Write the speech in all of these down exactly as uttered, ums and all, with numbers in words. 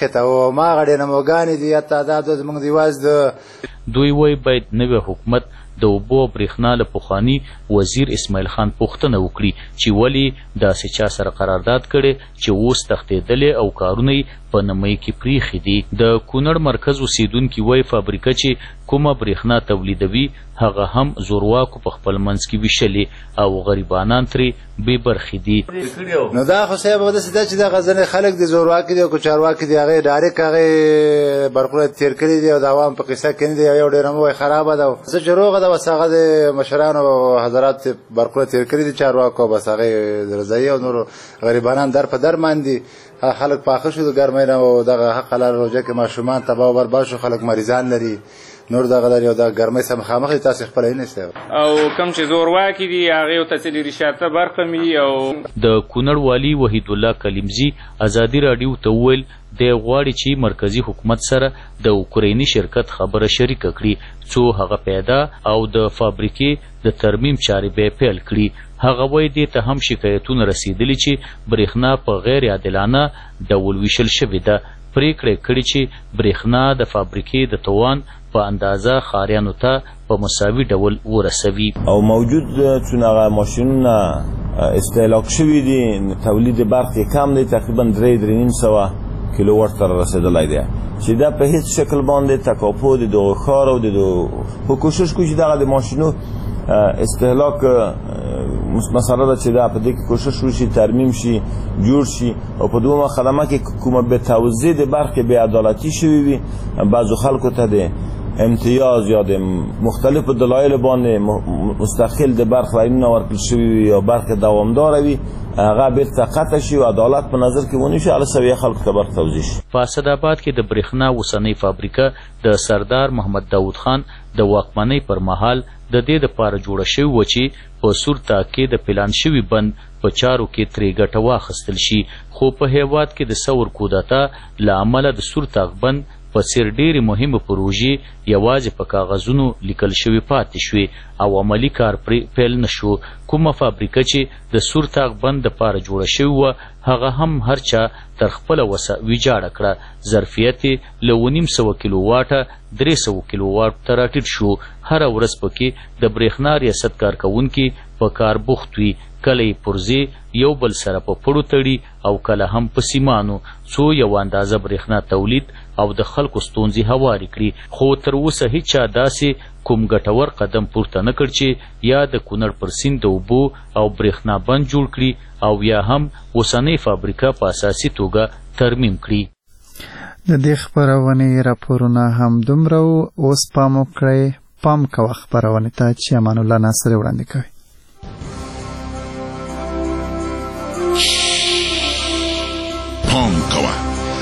مخې ته او هماغه ډیناموګانې دي یا تعداد زموږ د یوازې د دوی وایي باید نوی حکومت د اوبو او برېښنا له پخواني وزیر اسماعیل خان پوښتنه وکړي چې ولې داسې چا سره قرارداد کړی چې اوس تښتېدلې او کارونه یې په نمۍ کې پریښي دي. د کونړ مرکز اوسیدونکي وایي فابریکه چې کومه برېښنا تولیدوي هغه هم زورواکو په خپل منځ کې ویشلې او غریبانان ترې بې برخې دي. نو دا خو صاحب داسې ده چې دغه ځینې خلک دي زورواکي دي او که چارواکي دي هغې ډایرکټ هغې برقونه تېر کړي دي او د عوام په قصه کې نه دي. یو ډېر هم وایي خرابه ده څه چې روغه ده بس هغه د مشرانو او حضرات برقونه تېر کړي دي چارواکو بس هغې رضایي او نور غریبانان در په در ماندي. خلک پاخه شو د ګرمۍ نه او دغه حق حلال روژه کې ماشومان تباه و برباد شو خلک مریضان لري نور دغه لري او د ګرمۍ سره مخامخ دي تاسې خپله نه سئ او کوم چې زورواکي دي هغې ته چې د ریشاته برخه مي او د کونړ والي وحید الله کلیمزي ازادي راډیو ته وویل دی غواړي چې مرکزي حکومت سره د اوکرایني شرکت خبره شریکه کړي څو هغه پیدا او د فابریکې د ترمیم چارې به پیل کړي. هغه وایي دې ته هم شکایتونه رسېدلي چې برېښنا په غیر عادلانه ډول ویشل شوې ده. پریکړه کړې چې برېښنا د فابریکې د توان په اندازه ښاریانو ته په مساوي ډول ورسوي. او موجود چون هغه ماشینونه استهلاک شوي دي تولید برق یې کم دی تقریبا درې درې نیم سوه کیلو وات ته رسېدلی دی چې دا په هیڅ شکل باندې تکاپو د دغه ښار او د خو کوشش کوي چې دغه د ماشینو استهلاک مسئله ده چې دا په دې کې کوشش وشي ترمیم شي جوړ شي او په دومره خدمه کې کومه به توزیع د برق بې عدالتي شوي وي بعضو خلکو ته د امتیاز یا د مختلفو دلایلو باندې مستقل د برق لاینونه ورکړل شوي وي یا برق دوامداره وي هغه بیرته قطع شي او عدالت په نظر کې ونیسي هله سویه خلکو ته برق توزیع شي. په اسداباد کې د برېښنا اوسنۍ فابریکه د سردار محمد داود خان د واکمنۍ پر مهال د دې دپاره جوړه شوې وه چې په سور تاک کې د پلان شوي بند په چارو کې ترې ګټه واخیستل شي خو په هېواد کې د ثور کودتا له امله د سور تاک بند په څېر ډېرې مهمه پروژې یوازې په کاغذونو لیکل شوي پاتې شوې او عملي کار پرې پیل نه شو. کومه فابریکه چې د سور تاک بند دپاره جوړه شوې وه هغه هم هر چا تر خپله وسه ویجاړه کړه. ظرفیت یې له اوه نیم سوه کیلو واټه درې سوه کیلو واټ ته راټیټ شو. هره ورځ پکې د برېښنا ریاست کارکوونکي په کار بوخت وي کله یې پرزې یو بل سره په پړو تړي او کله هم په سیمانو څو یو اندازه برېښنا تولید او د خلکو ستونزې هوارې کړي خو تر اوسه هیچا داسې کوم ګټور قدم پورته نه کړ چې یا د کونړ پر سیند د اوبو او برېښنا بند جوړ کړي او یا هم اوسنۍ فابریکه په اساسي توګه ترمیم کړي. د دې خپرونې راپورونه هم دومره اوس پام وکړئ پام کوه خپرونې ته چې امان الله ناصر وړاندې کوي. پام کوه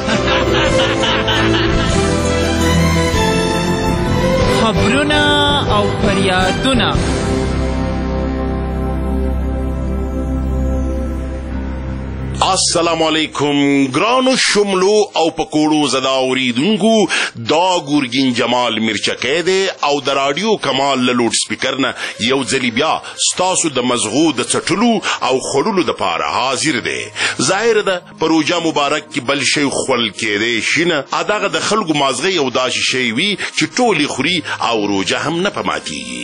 خبرونه او فریادونه السلام علیکم ګرانو شملو او پکوړو زدا اوریدونکو دا ګورګین جمال مرچکې دی او د رادیو کمال له لوډ سپیکر نه یو ځلې بیا ستاسو د مزغو د څټلو او خړلو دپاره حاضر دی. ظاهر ده په روژه مبارک کې بل شی خوړل کېدی شي نه دغه د خلکو مازغه یو داسې شی وي چې ټولې خوري او روژه هم نه په ماتېږي.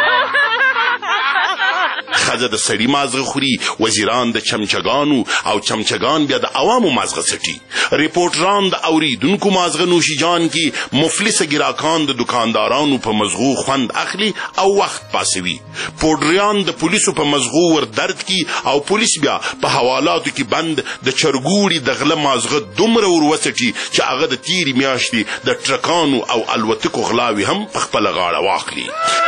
ښځه د سړي مازغه خوري وزیران د چمچګانو او چمچګان بیا د عوامو مازغه څټي ریپورټران د اوریدونکو مازغه نوشي جان کې مفلسه ګراکان د دکاندارانو په مزغو خوند اخلي او وخت پاسوي پوډریان د پولیسو په مزغو ور درد کی او پولیس بیا په حوالاتو کې بند د چرګوړي د غله مازغه دومره ور وڅټي چې هغه د تیری میاشتې د ټرکانو او الوتکو غلاوي هم په خپله غاړه واخلي.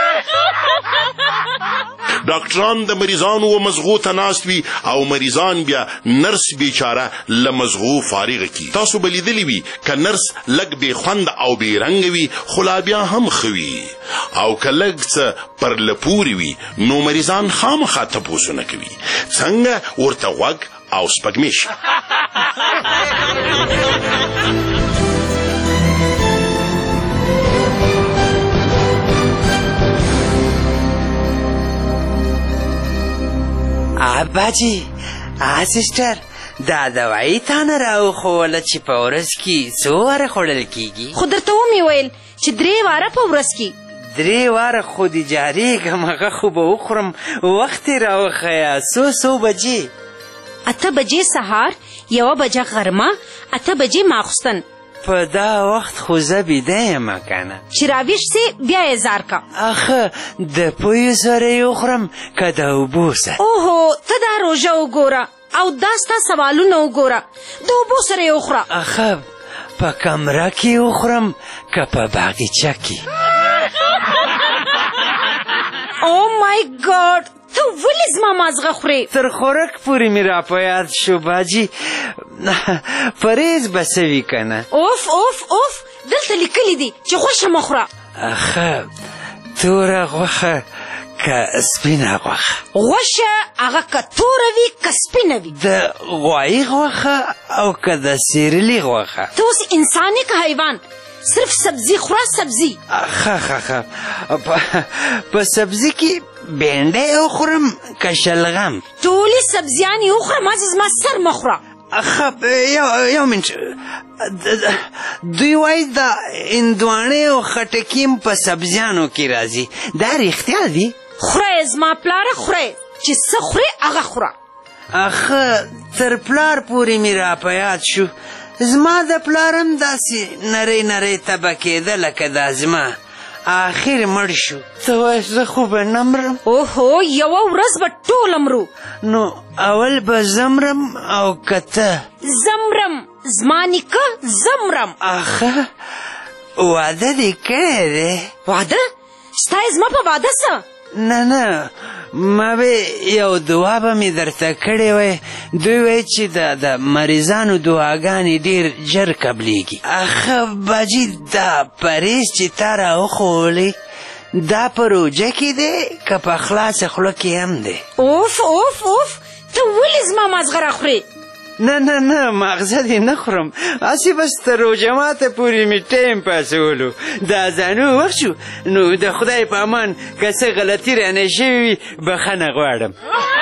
ډاکټران د مریضانو و مزغو ته ناست وي او مریضان بیا نرس بیچاره له مزغو فارغه کی. تاسو به لیدلی وي که نرس لږ بې خوند او بې رنګه وي خو لا بیا هم ښه وي او که لږ څه پر لپورې وي نو مریضان خامخا تپوسونه کوي څنګه ورته غوږ او سپږمې شي. ابا جی آ سسٹر دا دوايي تا نه راوښوله چې په ورځ کې څو واره خوړل کېږي؟ خو درته ومې ویل چې درې واره په ورځ کې. درې واره خو دې جارېږم، هغه خو به وخورم. وخت یې راوښیه، څو څو بجې؟ اته بجې سهار، یوه بجه غرمه، اته بجې ماخوستن. په دا وخت خو زه بیده یم که نه؟ چې راویښ سې بیا یې زار کا. اخه د پویو سره یې وخورم که د اوبو سره؟ اوهو ته دا روژه وګوره او دا ستا سوالونه وګوره، د اوبو سره یې وخوره. اخه په کمره کې وخورم که په باغچه کې؟ او مای ګاډ، ته ولې زما مازغه خورې؟ تر خوراک پورې مې را په یاد شو باجي، پرهیز به څه وي که نه؟ اوف اوف اوف، دلته لیکلي دي چې غوښه مه خوره. اخه توره غوښه که سپینه غوښه؟ غوښه هغه که توره وي که سپینه وي. د غوایي غوښه او که د سیرلي غوښه؟ ته اوس انسان یې که حیوان؟ صرف سبزي خوره، سبزي. ښه ښه ښه، په سبزي کې بینډۍ وخورم که شلغم؟ ټولې سبزیانې وخوره، مازې زما سر مه خوره. ښه یو یو منټ، دوی وایي د هندواڼې او خټکي په سبزیانو کې راځي، دا رښتیا دي؟ خوره یې زما پلاره، خوره یې، چې څه خورې هغه خوره. اخه تر پلار پورې مې را په یاد شو، زما د پلارم داسې نری نری تبه کېده لکه دا زما، آخر مړ شو. ته وایې زه خو به نه مرم؟ اوهو یوه ورځ به ټوله مرو. نو اول به زه مرم او که ته؟ زه مرم، زما نیکه زه مرم. اخه واده دې کړی دی؟ واده؟ ستا یې زما په واده څه؟ نه نه، ما به یو دعا به مې درته کړې وی، دوی وایي چې د مریضانو دعاګانې ډېر ژر قبلیږي. اخه باجي دا پرهیز چې تا راوښولی دا په روژه کې دی که په خلاصه خوله کې هم دی؟ اوف اوف اوف، ته ولې زما مازغه راخورې؟ نه نه نه، ماغزه دې نه خورم، هسې بس تر روژه ماته پورې مې ټیم پاسولو، د اذانو وخت شو، نو د خدای په امان که څه غلطي رانه شوې وي بخښنه غواړم.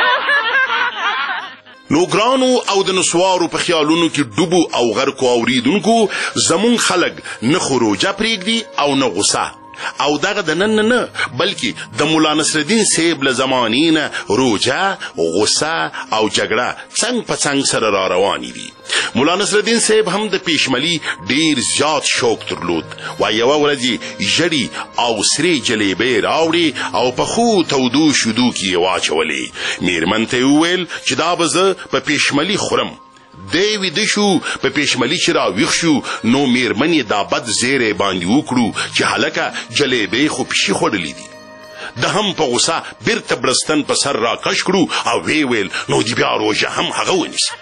نو ګرانو او د نسوارو په خیالونو کې ډوبو او غرقو اوریدونکو، زمون خلک نه خو روژه پرېږدي او نه غوسه، او دغه د نن نه بلکې د مولا نصرالدین صاحب له زمانې نه روژه، غوسه او جګړه څنګ په څنګ سره را روانې دي. مولا نصرالدین صاحب هم د پیشملي ډیر زیات شوق درلود، و یوه ورځ یې ژړې او سرې جلیبۍ راوړې او په ښو تودو شیدو کې یې واچولې. میرمن ته یې وویل چې دا به زه په پیشملي خورم. دی ویده شو، په پیشملي چې راویښ شو نو میرمن یې دا بد زیری باندې وکړو چې هلکه جلیبۍ خو پشي خوړلې دي. د هم په غوسه بیرته بړستن په سر را کش کړو او وی ویل نو دی بیا روژه هم هغه ونیسي.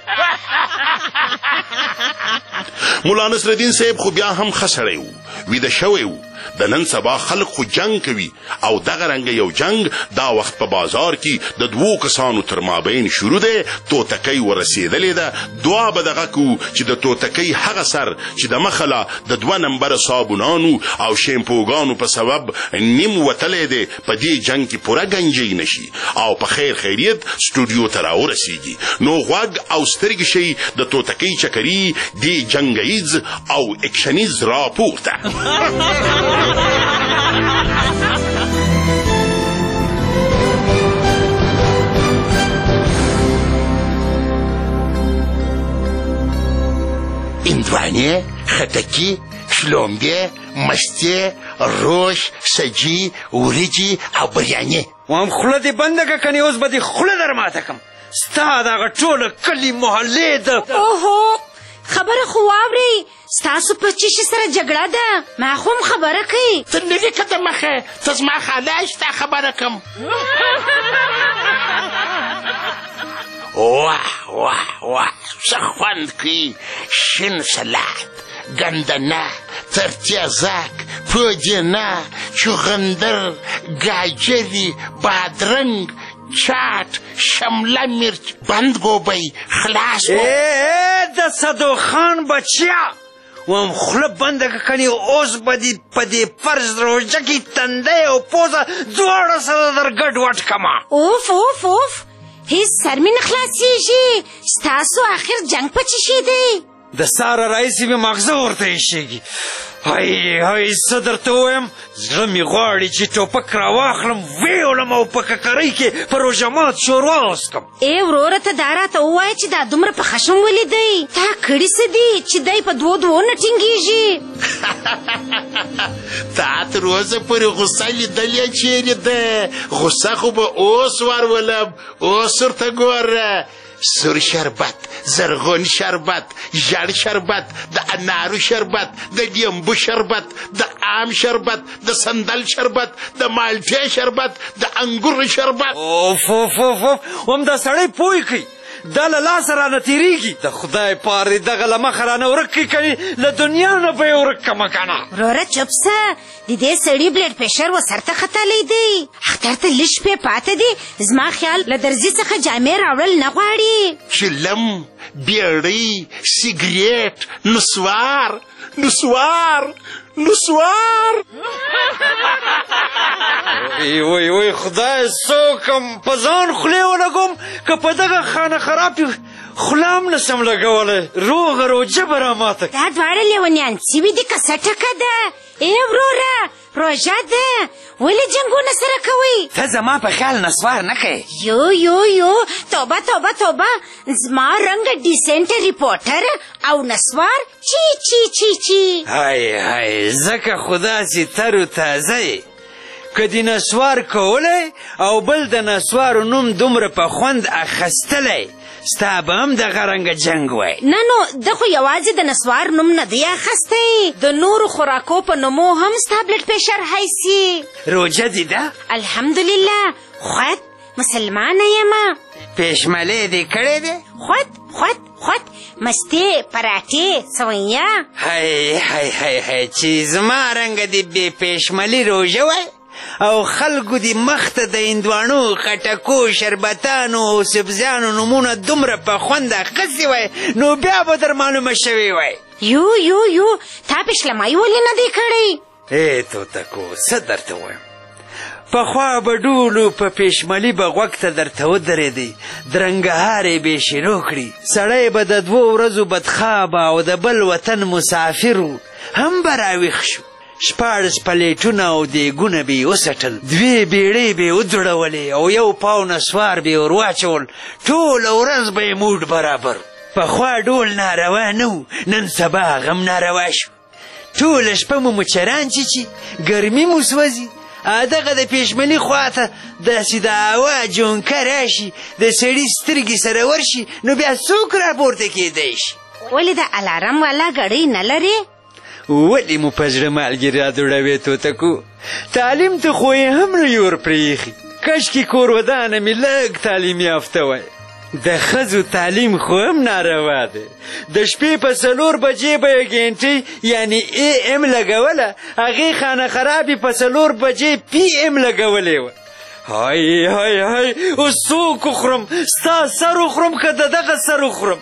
مولا نصرالدین صاحب خو بیا هم ښه سړی و، ویده شوی و. د نن سبا خلق خو جنگ کوي او دغه رنګه یو جنگ دا وخت په بازار کې د دوو کسانو تر مابین شروع دی. توتکۍ ورسېدلې ده، دعا به دغه کو چې د توتکۍ هغه سر چې د مخله د دوه نمبره صابونانو او شیمپوګانو په سبب نیم وتلی دی په دې جنگ کې پوره گنجی نشي او په خیر خیریت سټوډیو ته راورسېږي. نو غوږ او سترګې شي د توتکۍ چکري دې جنګیز او اکشنیز راپورته. هندوانه، خټکی، شلومبې، مستې، روش، سجي، وریجې او بریاني. وام خوله دې بنده که کنې اوس به دې خوله در ماته کړم. ستا دغه ټوله کلي محلې ده. اوهو خبره خو واورئ، ستاسو په چیشي سره جګړه ده، ما خو هم خبره کوي. ته نه دې که د مخه، ته زما خاله ستا خبره کم. واه واه واه څه خوند کوي، شین سلاد، ګندنه، ترتیزک، پودینه، چغندر، گاجري، بادرنګ، چاټ، شمله مرچ، بندګوبۍ، خلاص. ای د صدو خان بچیا، وام خوله بنده که کنې اوس به دې په دې فرض روژه کې تندی او پوزه دواړه سره در ګډ وډ کما. اوف اوف اوف، هیڅ سر مې نه خلاصېږي. ستاسو آخر جنګ په څه شي دی؟ د ساره راهیسې مې ماغزه ورته ایښېږي. هی هی څه درته ووایم، زړه مې غواړي چې ټوپک راواخلم ویې ولم او په ککرۍ کې په روژه مات شوروا وڅکم. ای وروره ته دا راته ووایه چې دا دومره په خشم ولې دی؟ تا کړي څه دي چې دی په دوو دوو نه ټینګېږي؟ تا تر اوسه پورې غوسه لیدلې چیرې ده؟ غوسه خو به اوس ورولم. اوس ورته ګوره، سور شربت، زرغون شربت، ژړ شربت، د انارو شربت، د لیمبو شربت، د آم شربت، د سندل شربت، د مالټې شربت، د انګورو شربت. اوف اوف اوف اوف هم دا سړی پوه کړي، دا له لاسه رانه تېرېږي. د خدای پار دې دغه له مخه رانه ورک کړي، کنې له دنیا نه به یې ورک کړمه که نه. وروره چپ شه، د دې سړي بلډ پریشر ورسرته ختلی دی. اختر ته لږ شپې پاته دي. زما خیال له درزي څخه جامې راوړل نه غواړي. چلم، بیړۍ، سیګریټ، نسوار نسوار نسوار. وی وی وی خدای څوکم په ځان خولې ولګوم که په دغه خانه خراب خوله هم نسم لګولی. روغه روجه به راماته. دا دواړه لیونیان سوي دي که څه ټکه ده؟ ای وروره روژه ده، ولې جنګونه سره کوئ؟ ته زما په خیال نسوار نه کوې؟ یو یو یو توبه توبه توبه. زما رنګ ډیسنټ ریپورټر او نسوار چی چی چی چی. های های ځکه خو داسې تر و تازه یې، که دې نسوار کولی او بل د نسوارو نوم دومره په خوند اخیستلی، ستا به هم دغه رنګه جنګ وای. نه نو ده خو یوازې د نسوار نوم نه دی اخیستی، د نورو خوراکو په نومو هم ستا بلډ پریشر هایسي. روژه دې ده؟ الحمدلله. خود مسلمانه یمه. پېشملې دې کړې دی؟ خود خود خود مستې پراټې سویه. هی هی هی هی چې زما رنګه دې بې پېشملي روژه وای او خلکو دې مخ ته د هندواڼو، خټکو، شربتانو او سبزیانو نومونه دومره په خوند اخیستي وای، نو بیا به در معلومه شوې وای. یو یو یو تا پېشلمایي ولې نه دی کړی؟ ای توتکو څه درته وایم، پخوا به ډولو په پېشملي به غوږ ته درته ودرېدی، درنګهار یې بې شروع کړي، سړی به د دوو ورځو بدخوابه او د بل وطن مسافر و، هم به راویښ شو. شپاړس پلیټونه او دیګونه به یې وڅټل، دوې بیړۍ به یې وځړولې او یو پاو نسوار به یې ور واچول، ټوله ورځ به یې موډ برابر. پخوا ډول ناروا نه و، نن سبا غم ناروا شو. ټوله شپه مو مچران چیچي، ګرمي مو سوځي. دغه د پېشمني خواته داسې د هوا جونکه راشي، د سړي سترګې سره ورشي، نو بیا څوک راپورته کېدی شي؟ ولې د الارم والا ګړۍ نه لرې؟ ولې مو په زړه مالګې رادوړوې توتکو؟ تعلیم ته خو یې هم نه یې ورپرېښي. کشکې کور ودانه مې لږ تعلیم یافته وای. د ښځو تعلیم خو هم ناروا دی. د شپې په څلور بجې به یې ګینټۍ یعنې ای ام لګوله، هغې خانه خرابې په څلور بجې پي ام لګولې وه. های های های اوس څوک وخورم؟ ستا سر وخورم که د دغه سر وخورم؟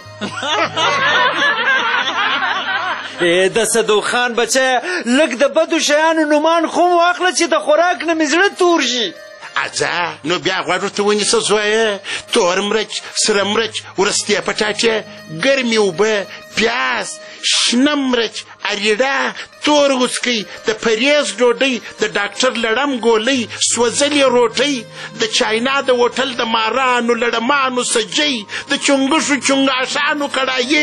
د صدو خان بچه لږ د بدو شیانو نومان خو م واخله چې د خوراک نه مې زړه تور شي. اځه نو بیا غوږ ورته ونیسه زویه، تور مرچ، سره مرچ، ورستې پټاټې، ګرمې اوبه، پیاز، شنه مرچ، اریړه، تور وڅکۍ، د پریز ډوډۍ، د ډاکټر لړم ګولۍ، سوځلې روټۍ، د چاینا د هوټل د مارانو لړمانو سجۍ، د چونګښو چونګاشانو کړایې.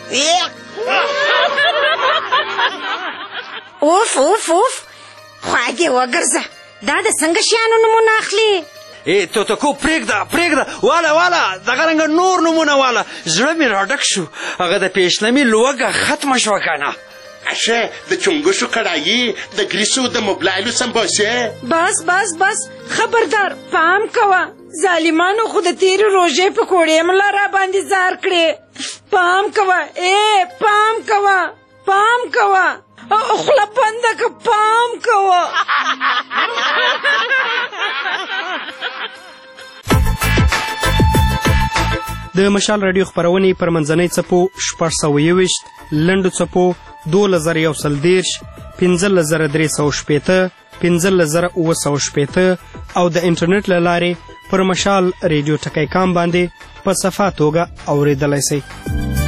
اوف اوف اوف خواږې وګرځه، دا د څنګه شیانو نومونه اخلي؟ ای توتکو پرېږده پرېږده، واله واله دغه رنګه نور نومونه واله. زړه مې راډک شو، هغه د پېشلمي لوږه ختمه شوه که نه؟ اشه د چونګښو کړایي، د ګریسو د موبلایلو سمبوسې. بس بس بس خبردار پام کوه، ظالمانو خو د تېرې روژې پکوړې ملا را باندې زار کړې. پام کوه ای پام کوه پام کوه، خوله بنده که پام کوه. د مشال راډیو خپرونې پر منځنۍ څپو شپږ سوه یوویشت، لنډو څپو دولس زره یو سل دېرش، پنځلس زره درې سوه شپېته، پنځلس زره اووه سوه شپېته او د انټرنیټ له لارې پر مشال ریډیو ټکی کام باندې په صفا توګه اورېدلی سئ.